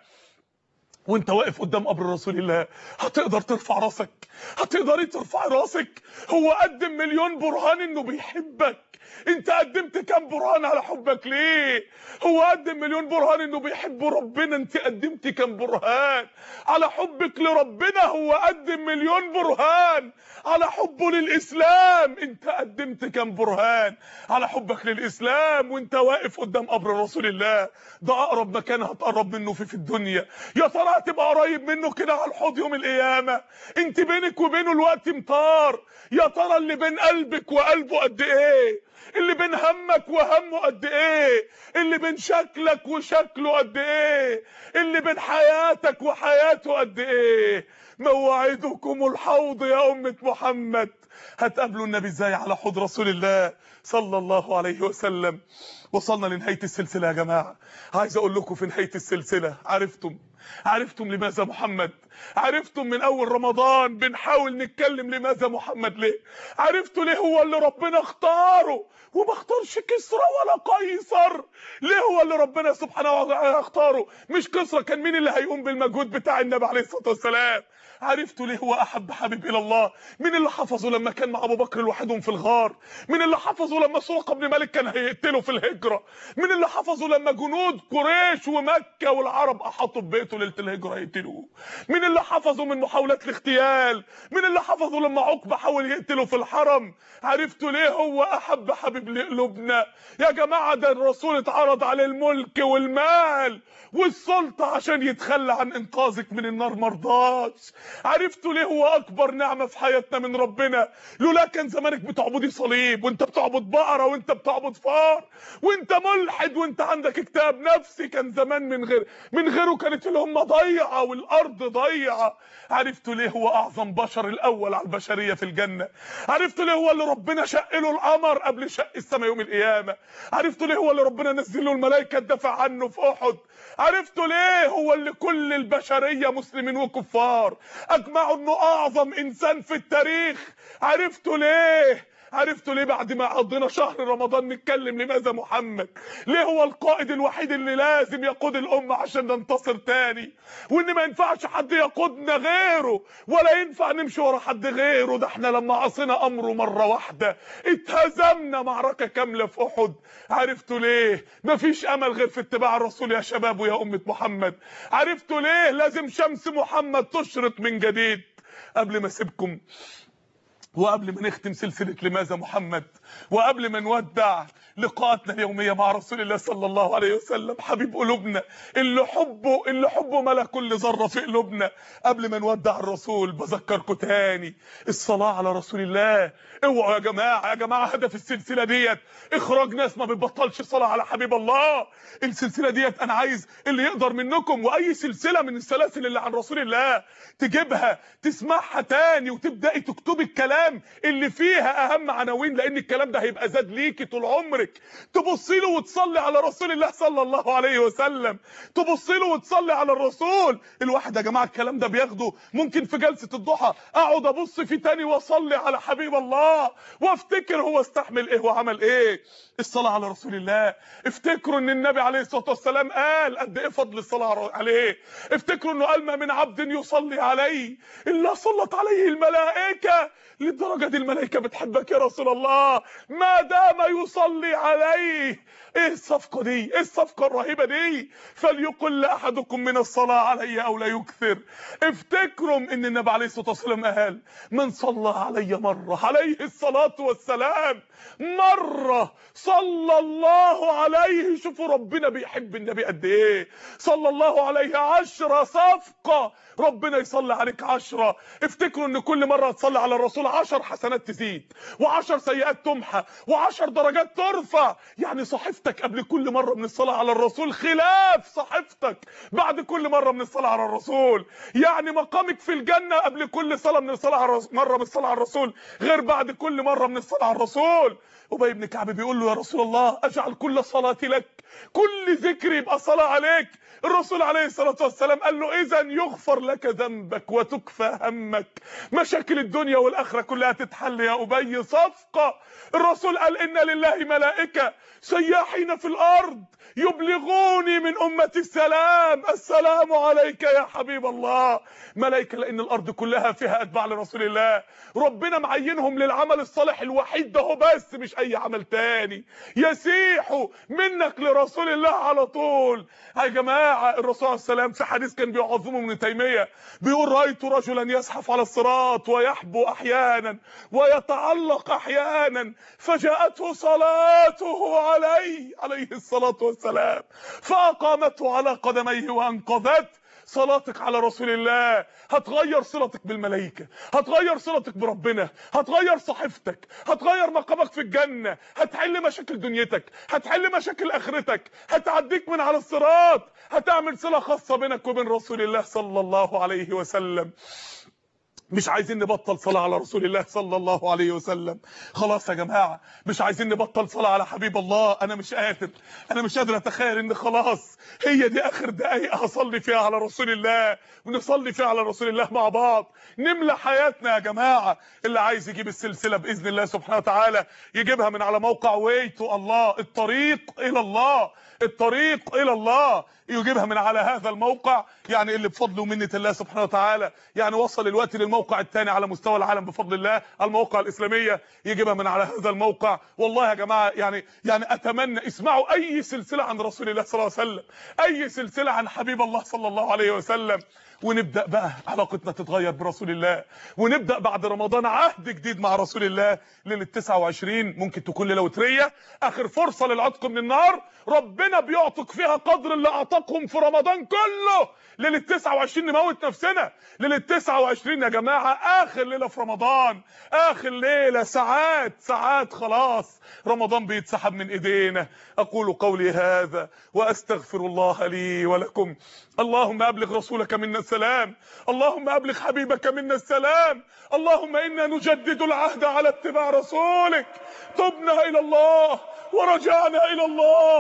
وانت واقف قدام قبر رسول الله هتقدر ترفع راسك؟ هتقدري ترفعي راسك؟ هو قدم مليون برهان انه بيحبك، انت قدمت كام برهان على حبك ليه؟ هو قدم مليون برهان انه بيحب ربنا، انت قدمت كام برهان على حبك لربنا؟ هو قدم مليون برهان على حبه للاسلام، انت قدمت كام برهان على حبك للاسلام وانت واقف قدام قبر رسول الله؟ ده اقرب مكان هتقرب منه في في الدنيا. يا ترى هتبقى قريب منه كده على الحوض يوم القيامه؟ انت بينك وبينه الوقت مطار. يا ترى اللي بين قلبك وقلبه قد ايه؟ اللي بين همك وهمه قد ايه؟ اللي بين شكلك وشكله قد ايه؟ اللي بين حياتك وحياته قد ايه؟ موعدكم الحوض يا أمة محمد. هتقابلوا النبي ازاي على حوض رسول الله صلى الله عليه وسلم؟ وصلنا لنهاية السلسلة يا جماعة. عايز اقول لكم في نهاية السلسلة، عرفتم عرفتم لماذا محمد؟ عرفتم من اول رمضان بنحاول نتكلم لماذا محمد ليه؟ عرفتوا ليه هو اللي ربنا اختاره وما اختارش كسرى ولا قيصر؟ ليه هو اللي ربنا سبحانه وتعالى اختاره مش كسرى؟ كان مين اللي هيقوم بالمجهود بتاع النبي عليه الصلاة والسلام؟ عرفتوا ليه هو احب حبيب الى الله؟ مين اللي حفظه لما كان مع ابو بكر لوحدهم في الغار؟ مين اللي حفظه لما سرقه بن مالك كان هيقتله في الهجره؟ مين اللي حفظه لما جنود قريش ومكه والعرب احاطوا ببيته ليله الهجره يقتلوه؟ مين اللي حفظه من محاولات الاغتيال؟ مين اللي حفظه لما عقبه حاول يقتله في الحرم؟ عرفتوا ليه هو احب حبيب لقلوبنا يا جماعه؟ ده الرسول اتعرض عليه الملك والمال والسلطه عشان يتخلى عن انقاذك من النار، مرضاش. عرفتوا ليه هو اكبر نعمه في حياتنا من ربنا؟ لولا كان زمانك بتعبدي صليب وانت بتعبد بقره وانت بتعبد فار وانت ملحد وانت عندك اكتئاب نفسي، كان زمان من غير من غيره كانت الامه ضيعه والارض ضيعه. عرفتوا ليه هو اعظم بشر الاول على البشريه في الجنه؟ عرفتوا ليه هو اللي ربنا شق له القمر قبل شق السماء يوم القيامه؟ عرفتوا ليه هو اللي ربنا نزل له الملائكه تدافع عنه في احد؟ عرفتوا ليه هو اللي كل البشريه مسلمين وكفار اجمعوا انه اعظم انسان في التاريخ؟ عرفتوا ليه عرفتوا ليه بعد ما قضينا شهر رمضان نتكلم لماذا محمد؟ ليه هو القائد الوحيد اللي لازم يقود الامه عشان ننتصر تاني، وان ما ينفعش حد يقودنا غيره ولا ينفع نمشي ورا حد غيره. ده احنا لما عصينا امره مره واحده اتهزمنا معركه كامله في احد. عرفتوا ليه مفيش امل غير في اتباع الرسول يا شباب ويا امه محمد؟ عرفتوا ليه لازم شمس محمد تشرق من جديد؟ قبل ما اسيبكم وقبل ما نختم سلسله لماذا محمد، وقبل ما نودع لقاءاتنا اليوميه مع رسول الله صلى الله عليه وسلم حبيب قلوبنا اللي حبه اللي حبه ملا كل ذره في قلوبنا، قبل ما نودع الرسول بذكركم تاني الصلاه على رسول الله. اوعوا يا جماعه يا جماعه هدف السلسله ديت اخراج ناس ما بتبطلش صلاه على حبيب الله. السلسله ديت انا عايز اللي يقدر منكم، واي سلسله من السلاسل اللي عن رسول الله تجيبها تسمعها تاني وتبداي تكتبي الكلام اللي فيها اهم عناوين، لان الكلام ده هيبقى زاد ليكي طول عمرك. تبصي له وتصلي على رسول الله صلى الله عليه وسلم، تبصي له وتصلي على الرسول. الواحد يا جماعه الكلام ده بياخده ممكن في جلسه الضحى اقعد ابص فيه تاني واصلي على حبيب الله وافتكر هو استحمل ايه وعمل ايه. الصلاه على رسول الله، افتكروا ان النبي عليه الصلاه والسلام قال قد ايه فضل الصلاه عليه. افتكروا انه قال ما من عبد يصلي عليه الا صلت عليه الملائكه. للدرجه دي الملائكه بتحبك يا رسول الله ما دام يصلي عليه. ايه الصفقه دي؟ ايه الصفقه الرهيبه دي؟ فليقل احدكم من الصلاه علي او لا يكثر. افتكروا ان النبي عليه الصلاه والسلام قال من صلى علي مره عليه الصلاه والسلام مره صلى الله عليه. شوفوا ربنا بيحب النبي قد ايه. صلى الله عليه عشرة صفقه ربنا يصلي عليك عشرة. افتكروا ان كل مره تصلي على الرسول عشر حسنات تزيد وعشر سيئات تمحى وعشر درجات ترفع. يعني صحيفتك قبل كل مره من الصلاه على الرسول خلاف صحيفتك بعد كل مره من الصلاه على الرسول. يعني مقامك في الجنه قبل كل صلاه من الصلاه على الرسول مره من الصلاه على الرسول غير بعد كل مره من الصلاه على الرسول. ابي بن كعب بيقول له يا رسول الله اجعل كل صلاتي لك، كل ذكر يبقى صلاه عليك. الرسول عليه الصلاه والسلام قال له اذا يغفر لك ذنبك وتكفى همك، مشاكل الدنيا والاخره كلها تتحل يا ابي. صفقه. الرسول قال ان لله ملائكه سياحين في الارض يبلغوني من امتي السلام، السلام عليك يا حبيب الله. ملائكه لان الارض كلها فيها اتباع لرسول الله، ربنا معينهم للعمل الصالح الوحيد ده هو بس، مش اي عمل تاني. يسيحوا منك لرسول الله على طول. يا جماعه الرسول عليه السلام في حديث كان بيعظمه ابن تيميه بيقول رايت رجلا يزحف على الصراط ويحبو احيانا ويتعلق احيانا فجاءته صلاته عليه عليه الصلاه والسلام فاقامته على قدميه وانقذته. صلاتك على رسول الله هتغير صلتك بالملائكه، هتغير صلتك بربنا، هتغير صحيفتك، هتغير مقامك في الجنه، هتحل مشاكل دنيتك، هتحل مشاكل اخرتك، هتعديك من على الصراط، هتعمل صله خاصه بينك وبين رسول الله صلى الله عليه وسلم. مش عايزين نبطل صلاة على رسول الله صلى الله عليه وسلم. خلاص يا جماعة مش عايزين نبطل صلاة على حبيب الله. انا مش قادر انا مش قادر اتخيل ان خلاص هي دي اخر دقايق هصلي فيها على رسول الله ونصلي فيها على رسول الله مع بعض نملى حياتنا يا جماعة. اللي عايز يجيب السلسلة باذن الله سبحانه وتعالى يجيبها من على موقع ويتو الله، الطريق الى الله، الطريق الى الله، يجيبها من على هذا الموقع. يعني اللي بفضل ومنة الله سبحانه وتعالى يعني وصل الوقت للموقع الثاني على مستوى العالم بفضل الله، المواقع الاسلاميه، يجيبها من على هذا الموقع. والله يا جماعه يعني يعني اتمنى اسمعوا اي سلسله عن رسول الله صلى الله عليه وسلم، اي سلسله عن حبيب الله صلى الله عليه وسلم، ونبدا بقى علاقتنا تتغير برسول الله، ونبدا بعد رمضان عهد جديد مع رسول الله. ليله تسعة وعشرين ممكن تكون ليله وتريه، اخر فرصه للعتق من النار، ربنا بيعتق فيها قدر اللي اعتقهم في رمضان كله. ليله تسعة وعشرين نموت نفسنا. ليله تسعة وعشرين يا جماعه اخر ليله في رمضان، اخر ليله، ساعات ساعات خلاص رمضان بيتسحب من ايدينا. اقول قولي هذا واستغفر الله لي ولكم. اللهم ابلغ رسولك منا السلام، اللهم ابلغ حبيبك منا السلام، اللهم انا نجدد العهد على اتباع رسولك. تبنا الى الله ورجعنا الى الله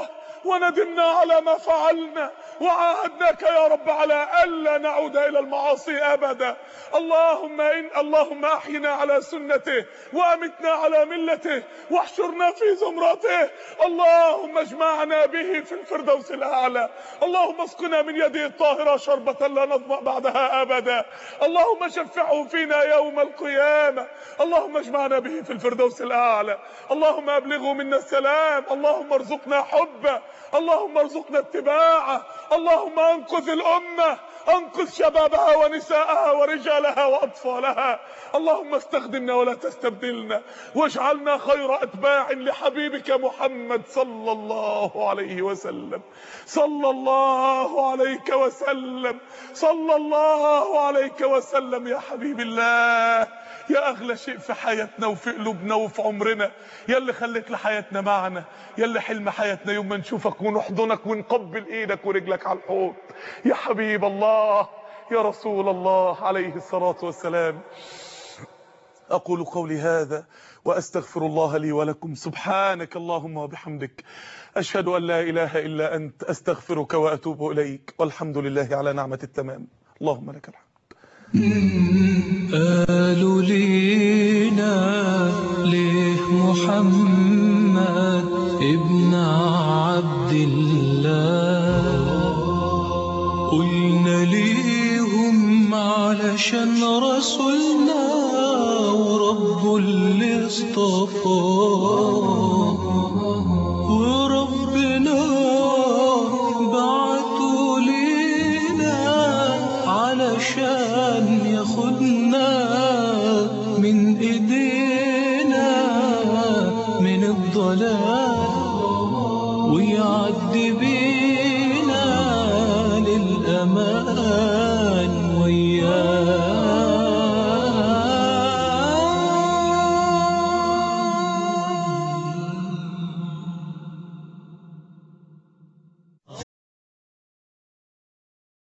وندمنا على ما فعلنا، وعاهدناك يا رب على ألا نعود إلى المعاصي أبدا. اللهم إن اللهم أحينا على سنته وأمتنا على ملته واحشرنا في زمرته. اللهم اجمعنا به في الفردوس الأعلى. اللهم اسقنا من يده الطاهرة شربة لا نظمأ بعدها أبدا. اللهم شفعه فينا يوم القيامة. اللهم اجمعنا به في الفردوس الأعلى. اللهم أبلغه منا السلام. اللهم ارزقنا حبه. اللهم ارزقنا اتباعه. اللهم انقذ الأمة، انقذ شبابها ونساءها ورجالها وأطفالها. اللهم استخدمنا ولا تستبدلنا، واجعلنا خير أتباع لحبيبك محمد صلى الله عليه وسلم. صلى الله عليك وسلم. صلى الله عليك وسلم يا حبيب الله، يا أغلى شيء في حياتنا وفي قلوبنا وفي عمرنا، يا اللي خليت لحياتنا معنى، يا اللي حلم حياتنا يوم ما نشوفك ونحضنك ونقبل ايدك ورجلك على الحوض. يا حبيب الله، يا رسول الله عليه الصلاة والسلام. أقول قولي هذا وأستغفر الله لي ولكم. سبحانك اللهم وبحمدك، أشهد أن لا إله إلا أنت، أستغفرك وأتوب إليك، والحمد لله على نعمة التمام. اللهم لك الحمد. قالوا لينا ليه محمد ابن عبد الله، قلنا ليهم علشان رسولنا ورب اللي اصطفاه، وربنا بعته لينا علشان ياخدنا من ايدينا من الضلال ويعدي بينا